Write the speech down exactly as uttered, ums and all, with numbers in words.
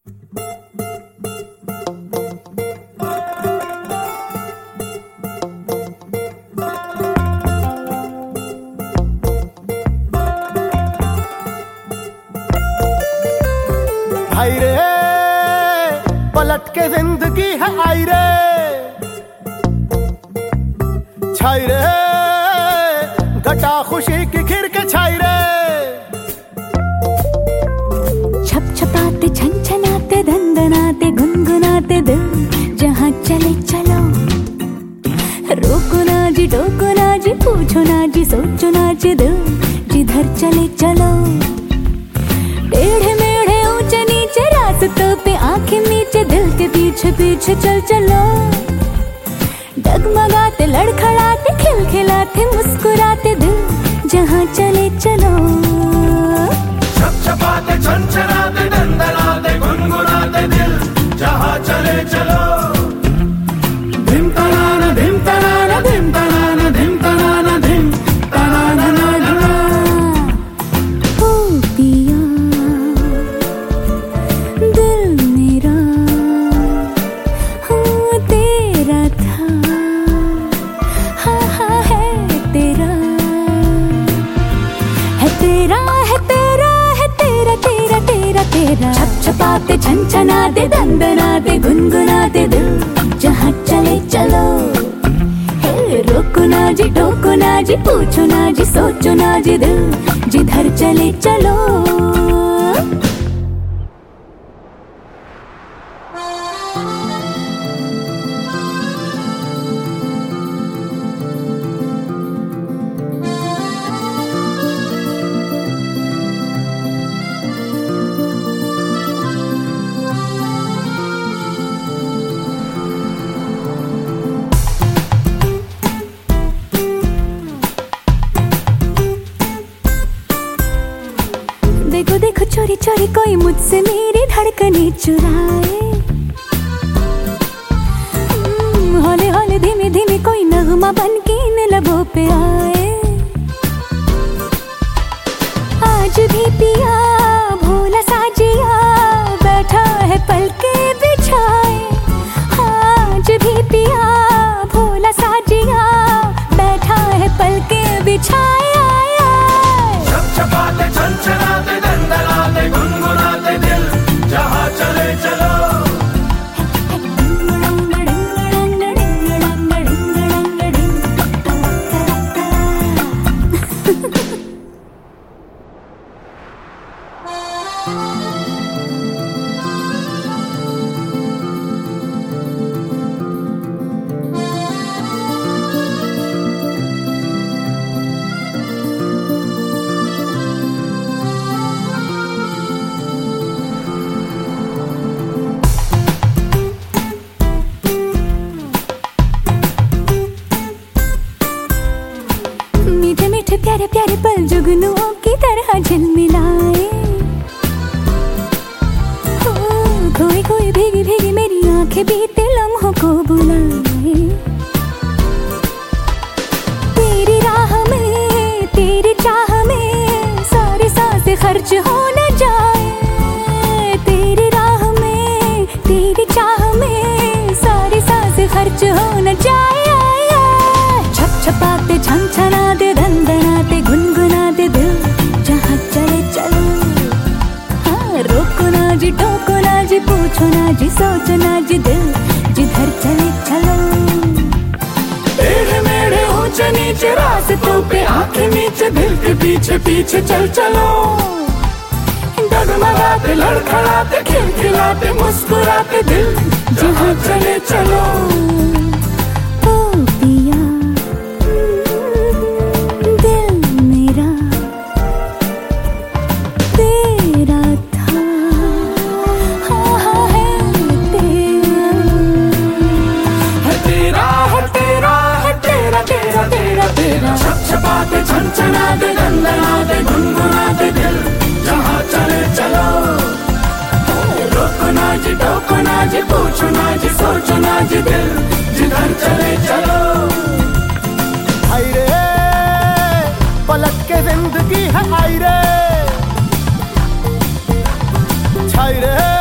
हाय रे पलट के जिंदगी है आई रे, छाई रे घटा खुशी की खिर के छाई रे। छप छपाते छन छनाते दंदनाते गुनगुनाते दिल जहाँ चले चलो। रोको ना जी टोको ना जी पूछो ना जी सोचो ना जी दिल जिधर चले चलो। टेढ़े मेढ़े ऊंचे नीचे रास्तों पे आंखें नीचे दिल के पीछे पीछे चल चलो। डगमगाते लड़खड़ाते खिलखिलाते मुस्कुराते दिल जहाँ चले चलो। छप छपाते छन छनाते दंदनाते गुनगुनाते दिल जहाँ चले चलो। धिम तनाना धिम तनाना धिम तनाना धिम तनाना धिम तनाना ना ना। ओ पिया दिल मेरा हाँ तेरा था, हाँ हाँ है तेरा, है तेरा है तेरा है तेरा तेरा तेरा तेरा। छप छपाते छन छनाते दंदनाते गुनगुनाते दिल जहाँ चले चलो। हे रोको ना जी टोको ना जी पूछो ना जी सोचो ना जी दिल जिधर चले चलो। देखो देखो चोरी चोरी कोई मुझसे मेरी धड़कनें चुराए। हम्म, हौले हौले धीमे धीमे कोई नगमा बन के इन लबों पे आए। आज भी पिया भोला साजिया बैठा है पलके बिछाए। आज भी पिया भोला साजिया बैठा है पलके बिछाए। छप छपाते छन छनाते दंदनाते गुनगुनाते दिल जहाँ चले चलो। मीठे मीठे प्यारे प्यारे पल जुगनुओं की तरह झिलमिलाए। हो खोई खोई भीगी भीगी मेरी आंखें बीते लम्हों को बुलाए। तेरी राह में तेरी चाह में सारी सांसें खर्च हो न जाए। तेरी राह में तेरी चाह में सारी सांसें खर्च हो न जाए। छप छपाते छन छनाते दंदनाते गुनगुनाते दिल जहाँ चले चलो। हाँ रोको ना जी टोको ना जी पूछो ना जी सोचो ना जी दिल जिधर चले चलो। टेढ़े मेढ़े ऊंचे नीचे रास्तों पे आंखें नीचे दिल के पीछे पीछे चल चलो। डगमगाते लड़खड़ाते खिलखिलाते मुस्कुराते दिल जहाँ चले चलो। ओ पिया दिल मेरा तेरा था, हाँ हाँ है तेरा, है तेरा है तेरा है तेरा तेरा तेरा तेरा। छप छपाते छन छनाते दंदनाते गुनगुनाते दिल जहाँ चले चलो। रोको ना जी टोको ना जी पूछो ना जी सोचो ना जी दिल जिधर चले चलो। हाय रे पलट के जिंदगी है आई रे, छाई रे